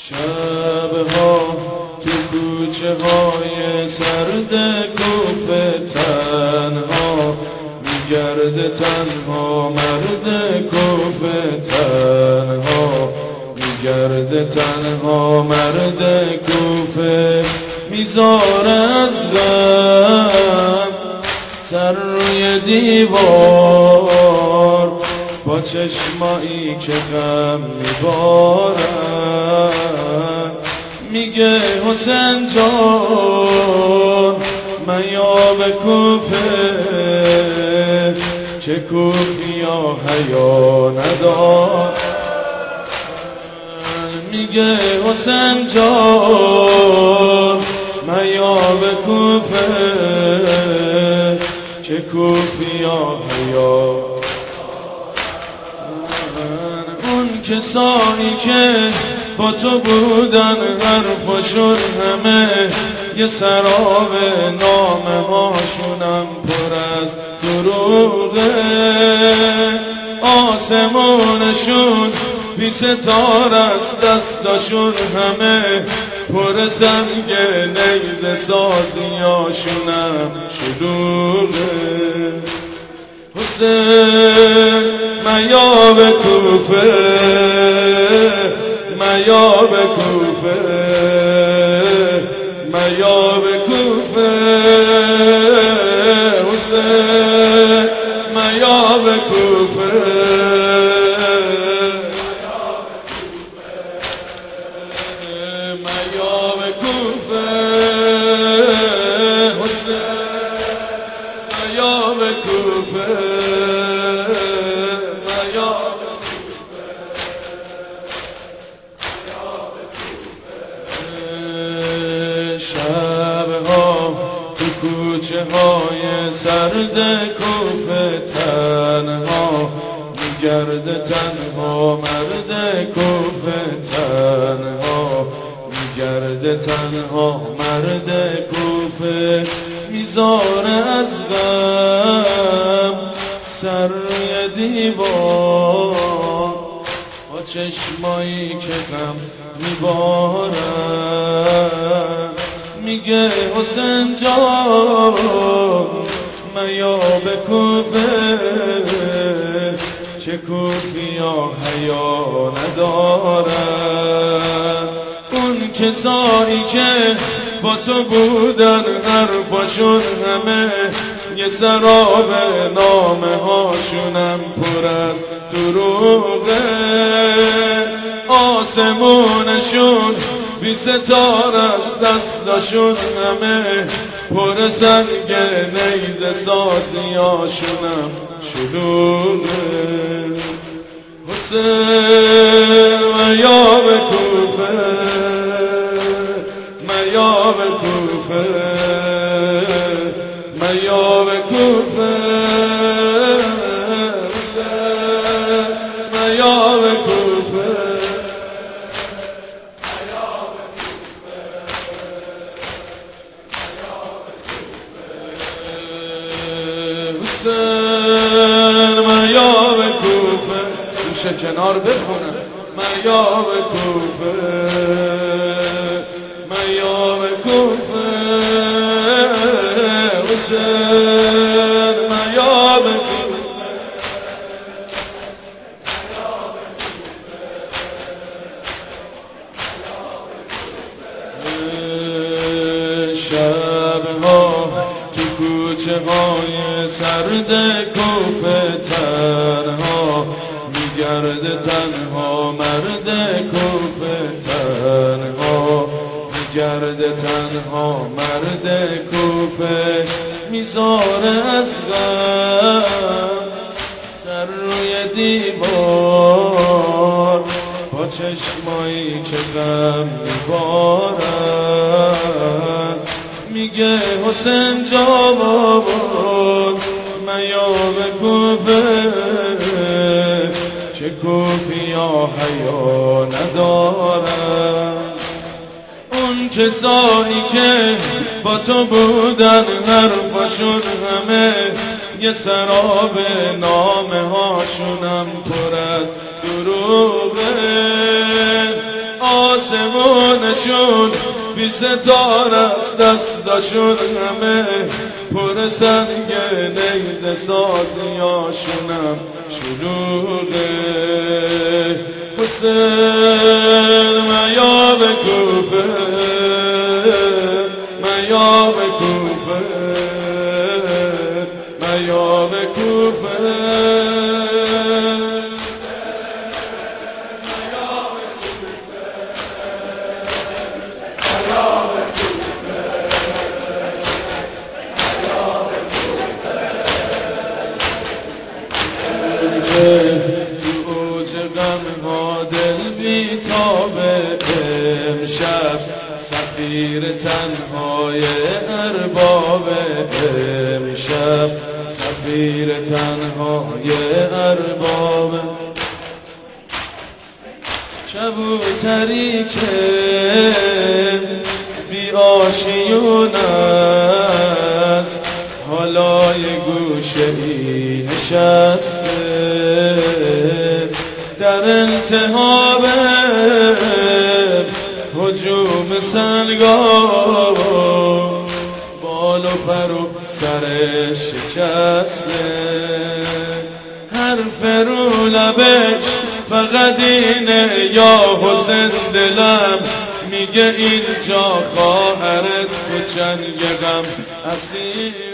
شبها تو کوچه های سرد کوفه تنها میگرده، تنها مرد کوفه تنها میگرده، تنها مرد کوفه میذاره از غم سر روی دیوار با چشمایی که غم میبارن. میگه حسین جان من به کوفه، چه کوفیا حیا ندارن. میگه حسین جان من به کوفه، چه کوفیا حیا. اون کسانی که با تو بودن حرفشون همه یه سراب، نامه هاشونم پر از دروغه. آسمونشون بی ستاره است، دستاشون همه پر سنگ، نیزه سازیاشونم شلوغه. حسین من به کوفه، من به کوفه، من به کوفه. حسین من به کوفه، من به کوفه. حسین من به کوفه، کوچه های سرد کوفه تنها میگرده، تنها مرد کوفه تنها میگرده، تنها مرد کوفه میذاره از غم سر روی دیوار با چشمایی که غم میبارن. میگه حسین جان من به کوفه، چه کوفیا حیا ندارن. اون کسانی که با تو بودن حرفاشون همه یه سراب، نامه هاشونم پر از دروغه. آسمونشون بی ستاره است، دستاشون همه پر سنگ، نیزه سازیاشونم شلوغه. حسین من به کوفه، من به کوفه، من به کوفه. حسین من به کوفه، من به کوفه. گوشه کنار بخونم. من به کوفه، من به کوفه. حسین من به کوفه، شبها تو کوچه های سرد کوفه تنها میگرده، تنها مرد کوفه تنها میگرده، تنها مرد کوفه میذاره از غم سر روی دیوار با چشمایی که غم میبارن. میگه حسین جان من به کوفه، چه کوفیا حیا ندارن. اون کسانی که با تو بودن حرفاشون همه یه سراب، نامه هاشونم پر از دروغه. آسمونشون بی ستاره است، دستاشون همه پر سنگ نیزه سازیاشونم شلوغه. حسین میاب کوفه، میاب کوفه، میاب کوفه. تو اوج غم‌ها دل بی‌تابه، امشب سفیر تنهای ارباب، امشب سفیر تنهای ارباب. کبوتری که بی آشیون است، حالای گوشه ای نشسته، در التهاب هجوم سنگا، بال و پر و سرش شکسته. حرف رو لبش فقط اینه یا حسین، دلم میگه اینجا خواهرت تو چنگ غم اسیر.